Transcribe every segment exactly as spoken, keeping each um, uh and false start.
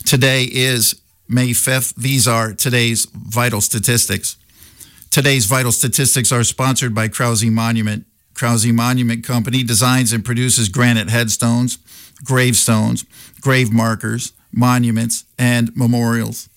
Today is May fifth. These are today's vital statistics. Today's vital statistics are sponsored by Krause Monument. Krause Monument Company designs and produces granite headstones, gravestones, grave markers, monuments, and memorials.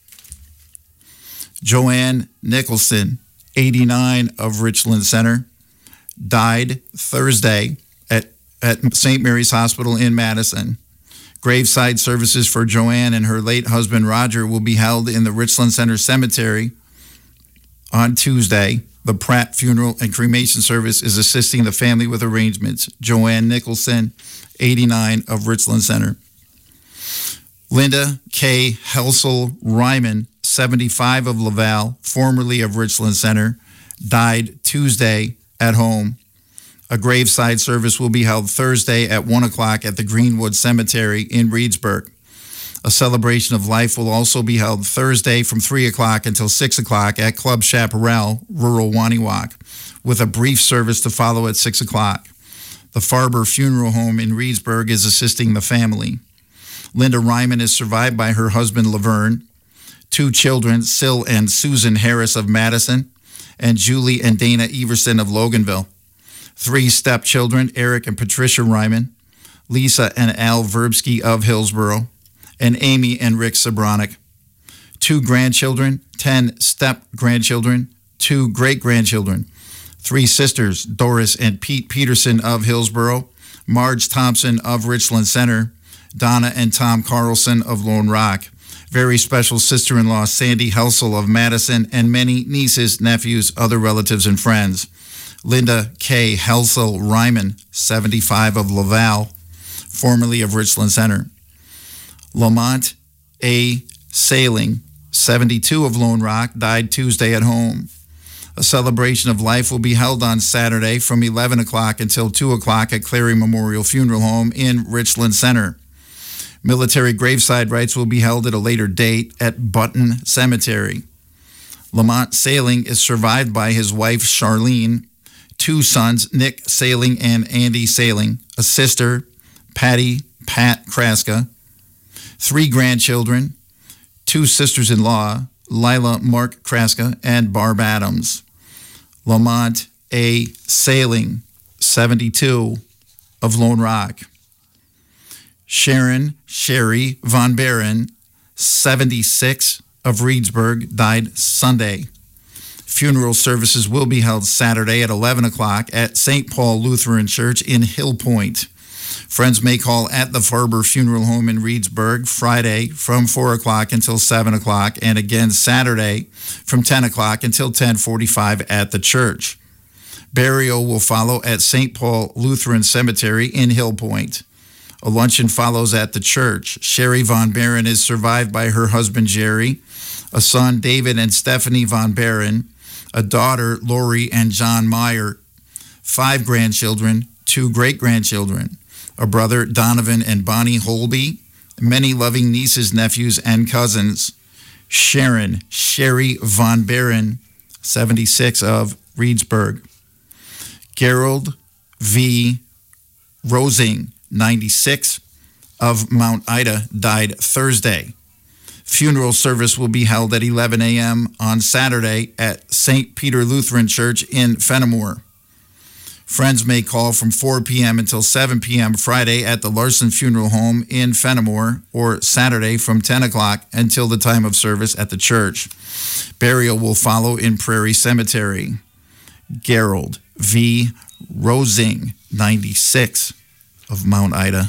Joanne Nicholson, eighty-nine, of Richland Center, died Thursday at, at Saint Mary's Hospital in Madison. Graveside services for Joanne and her late husband Roger will be held in the Richland Center Cemetery on Tuesday. The Pratt Funeral and Cremation Service is assisting the family with arrangements. Joanne Nicholson, eighty-nine, of Richland Center. Linda K. Helsel Ryman, seventy-five, of Laval, formerly of Richland Center, died Tuesday at home. A graveside service will be held Thursday at one o'clock at the Greenwood Cemetery in Reedsburg. A celebration of life will also be held Thursday from three o'clock until six o'clock at Club Chaparral, rural Waniwak, with a brief service to follow at six o'clock. The Farber Funeral Home in Reedsburg is assisting the family. Linda Ryman is survived by her husband Laverne, two children, Syl and Susan Harris of Madison, and Julie and Dana Everson of Loganville. Three stepchildren, Eric and Patricia Ryman, Lisa and Al Verbsky of Hillsboro, and Amy and Rick Sobronic. Two grandchildren, ten step-grandchildren, two great-grandchildren. Three sisters, Doris and Pete Peterson of Hillsboro, Marge Thompson of Richland Center, Donna and Tom Carlson of Lone Rock. Very special sister-in-law, Sandy Helsel of Madison, and many nieces, nephews, other relatives, and friends. Linda K. Helsel Ryman, seventy-five, of Laval, formerly of Richland Center. Lamont A. Sailing, seventy-two, of Lone Rock, died Tuesday at home. A celebration of life will be held on Saturday from eleven o'clock until two o'clock at Clary Memorial Funeral Home in Richland Center. Military graveside rites will be held at a later date at Button Cemetery. Lamont Sailing is survived by his wife, Charlene, two sons, Nick Sailing and Andy Sailing, a sister, Patty Pat Kraska, three grandchildren, two sisters-in-law, Lila Mark Kraska and Barb Adams. Lamont A. Sailing, seventy-two, of Lone Rock. Sharon Sherry Von Baron, seventy-six, of Reedsburg, died Sunday. Funeral services will be held Saturday at eleven o'clock at Saint Paul Lutheran Church in Hill Point. Friends may call at the Farber Funeral Home in Reedsburg Friday from four o'clock until seven o'clock, and again Saturday from ten o'clock until ten forty-five at the church. Burial will follow at Saint Paul Lutheran Cemetery in Hill Point. A luncheon follows at the church. Sherry Von Baron is survived by her husband Jerry, a son David and Stephanie Von Baron, a daughter Lori and John Meyer, five grandchildren, two great-grandchildren, a brother Donovan and Bonnie Holby, many loving nieces, nephews, and cousins. Sharon Sherry Von Baron, seventy-six, of Reedsburg. Gerald V. Rosing, ninety-six, of Mount Ida, died Thursday. Funeral service will be held at eleven a.m. on Saturday at Saint Peter Lutheran Church in Fenimore. Friends may call from four p.m. until seven p.m. Friday at the Larson Funeral Home in Fenimore, or Saturday from ten o'clock until the time of service at the church. Burial will follow in Prairie Cemetery. Gerald V. Rosing, ninety-six, of Mount Ida.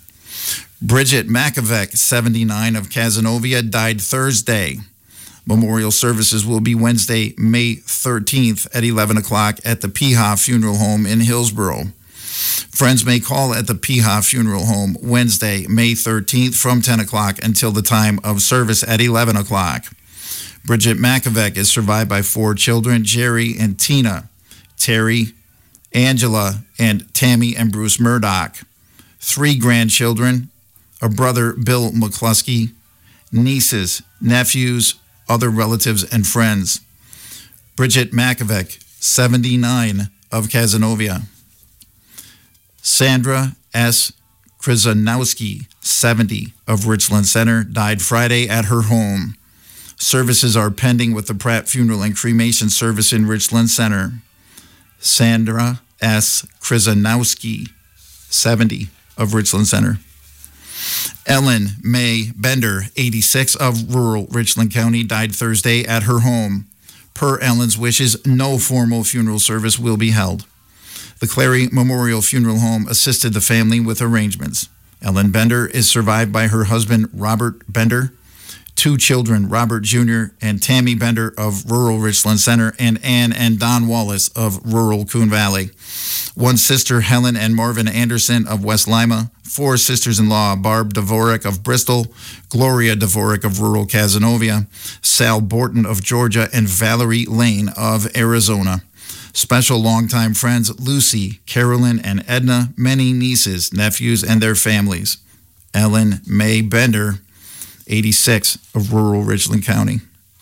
Bridget Makovec, seventy-nine, of Cazenovia, died Thursday. Memorial services will be Wednesday, May thirteenth at eleven o'clock at the Peha Funeral Home in Hillsboro. Friends may call at the Peha Funeral Home Wednesday, May thirteenth from ten o'clock until the time of service at eleven o'clock. Bridget Makovec is survived by four children, Jerry and Tina, Terry, Angela, and Tammy and Bruce Murdoch. Three grandchildren, a brother, Bill McCluskey, nieces, nephews, other relatives, and friends. Bridget Makovec, seventy-nine, of Cazenovia. Sandra S. Krzyzanowski, seventy, of Richland Center, died Friday at her home. Services are pending with the Pratt Funeral and Cremation Service in Richland Center. Sandra S. Krzyzanowski, seventy, of Richland Center. Ellen May Bender, eighty-six, of rural Richland County, died Thursday at her home. Per Ellen's wishes, no formal funeral service will be held. The Clary Memorial Funeral Home assisted the family with arrangements. Ellen Bender is survived by her husband, Robert Bender, two children, Robert Junior and Tammy Bender of rural Richland Center, and Ann and Don Wallace of rural Coon Valley. One sister, Helen and Marvin Anderson of West Lima. Four sisters-in-law, Barb Dvorak of Bristol, Gloria Dvorak of rural Cazenovia, Sal Borton of Georgia, and Valerie Lane of Arizona. Special longtime friends, Lucy, Carolyn, and Edna, many nieces, nephews, and their families. Ellen May Bender, eighty-six, of rural Richland County.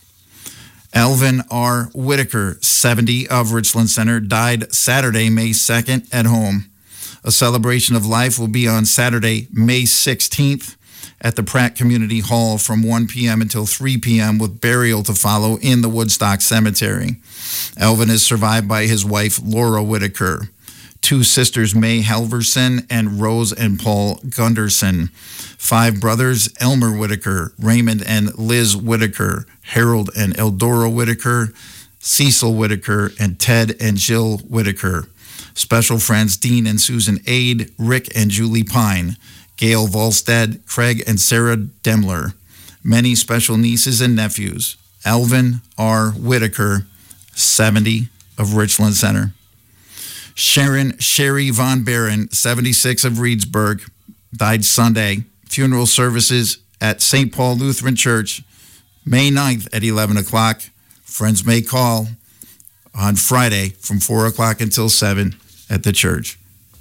Alvin R. Whitaker, seventy, of Richland Center, died Saturday, May second, at home. A celebration of life will be on Saturday, May sixteenth, at the Pratt Community Hall from one p.m. until three p.m. with burial to follow in the Woodstock Cemetery. Alvin is survived by his wife, Laura Whitaker, two sisters, May Halverson and Rose and Paul Gunderson, five brothers, Elmer Whitaker, Raymond and Liz Whitaker, Harold and Eldora Whitaker, Cecil Whitaker, and Ted and Jill Whitaker. Special friends, Dean and Susan Aid, Rick and Julie Pine, Gail Volstead, Craig and Sarah Demler. Many special nieces and nephews. Alvin R. Whitaker, seventy, of Richland Center. Sharon Sherry Von Barron, seventy-six, of Reedsburg, died Sunday. Funeral services at Saint Paul Lutheran Church, May ninth at eleven o'clock. Friends may call on Friday from four o'clock until seven at the church.